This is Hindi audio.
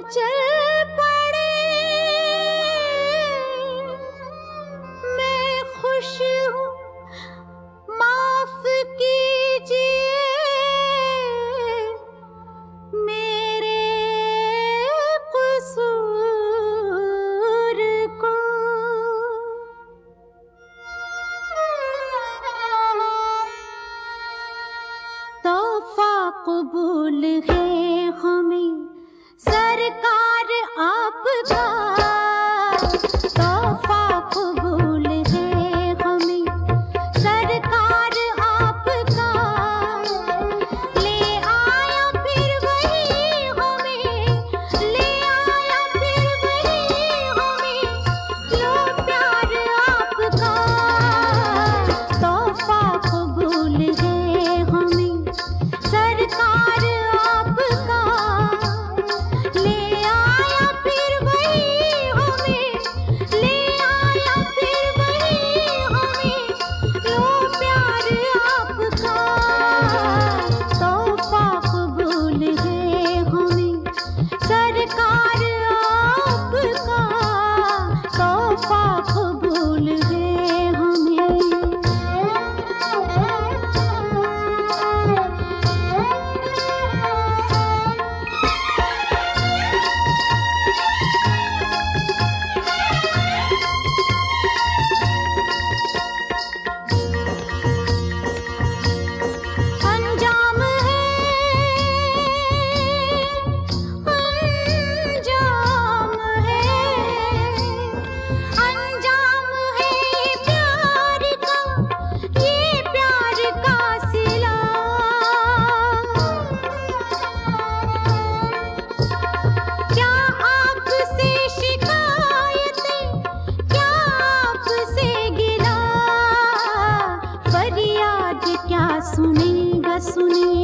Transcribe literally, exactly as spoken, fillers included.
चल पड़े मैं खुश हूँ माफ कीजिए मेरे कसूर को। तोहफा कबूल है हमें सरकार आपका, तोहफा कबूल है हमें सरकार आपका। ले आया फिर वही हमें, ले आया फिर वही हमें, लो प्यार आपका। तोहफा कबूल है हमें सरकार आपका। ले आया फिर वही हमें, ले आया फिर वही हमें, लो प्यार आपका। तोहफा कबूल है हमें सरकार आपका, तोहफा कबूल है हमें। अंजाम है अंजाम है अंजाम है प्यार का, ये प्यार का सिला। क्या आपसे शिकायतें, क्या आपसे गिला, फरियाद क्या सुनेगा सुने